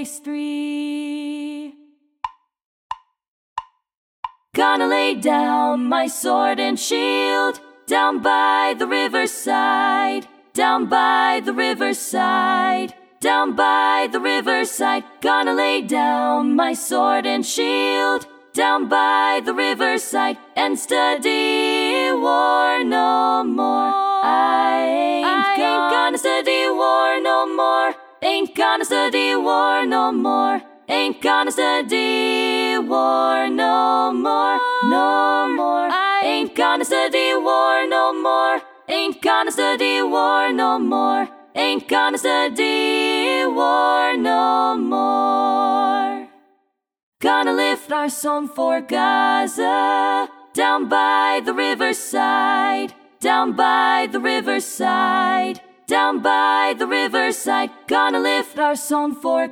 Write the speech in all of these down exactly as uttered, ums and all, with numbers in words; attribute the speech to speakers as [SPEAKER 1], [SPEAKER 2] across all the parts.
[SPEAKER 1] Race three. Gonna lay down my sword and shield down by the riverside, down by the riverside, down by the riverside. Gonna lay down my sword and shield down by the riverside and study war no more. I ain't, I ain't gonna study war no more. Ain't gonna study war no more. Ain't gonna study war no more, no more. I ain't gonna study war no more. Ain't gonna study war no more. Ain't gonna study war no more. Gonna lift our song for Gaza down by the riverside, down by the riverside, down by the riverside. Gonna lift our song for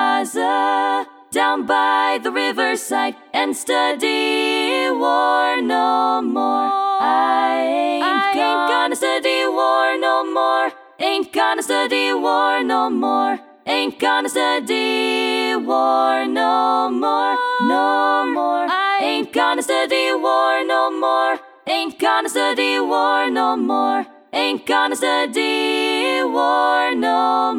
[SPEAKER 1] Gaza down by the riverside and study war no more. I ain't, I ain't gonna study war no more. Ain't gonna study war no more. Ain't gonna study war no more, no more. I ain't gonna study war no more. Ain't gonna study war no more. Ain't gonna study war no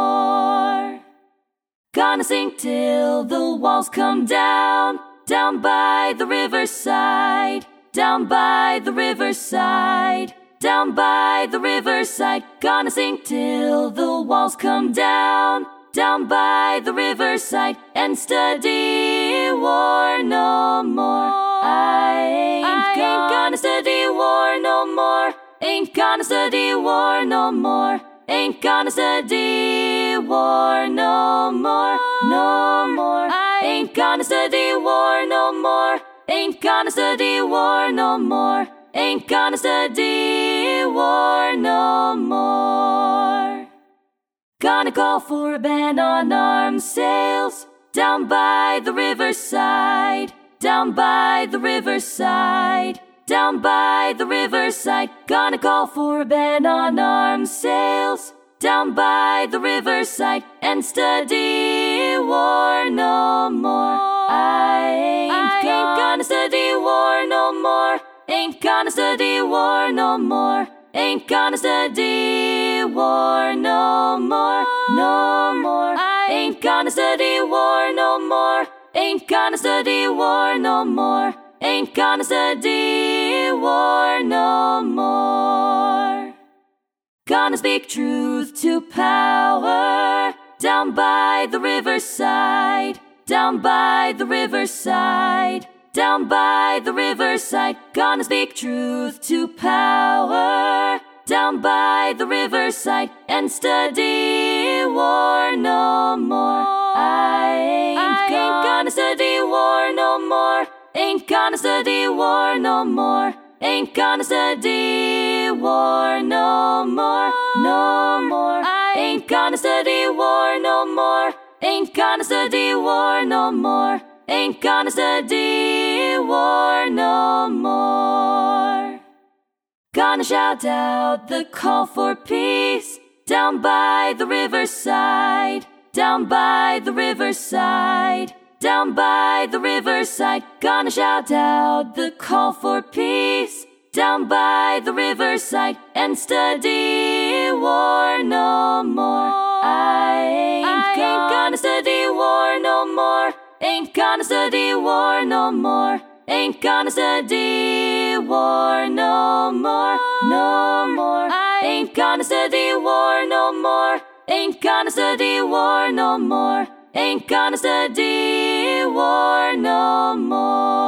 [SPEAKER 1] more. Gonna sing till the walls come down, down by the riverside, down by the riverside, down by the riverside. Gonna sing till the walls come down, down by the riverside and study war no more. I ain't, I ain't gonna study war no more. Ain't gonna study war no more. Ain't gonna study war no more, no more. I ain't gonna study war no more. Ain't gonna study war no more. Ain't gonna study war no more. Gonna call for a ban on arms sales down by the riverside, down by the riverside, down by the riverside. Gonna call for a ban on arms sales down by the riverside and study war no more. I ain't, I ain't gonna study war no more. Ain't gonna study war no more. Ain't gonna study war no more, no more. I ain't gonna study war no more. Ain't gonna study war no more. Ain't gonna study war no more. Gonna speak truth to power down by the riverside, down by the riverside, down by the riverside. Gonna speak truth to power down by the riverside and study war no more. I ain't, I ain't gonna study war no more. Ain't gonna study war no more. Ain't gonna study war no more, no more. I ain't gonna study war no more. Ain't gonna study war no more. Ain't gonna study war no more. Gonna shout out the call for peace down by the riverside, down by the riverside, down by the riverside. Gonna shout out the call for peace down by the riverside and study war no more. I ain't, I ain't gonna study war no more. Ain't gonna study war no more. Ain't gonna study war no more, no more. I ain't gonna study war no more. Ain't gonna study war no more. Ain't gonna study war no more.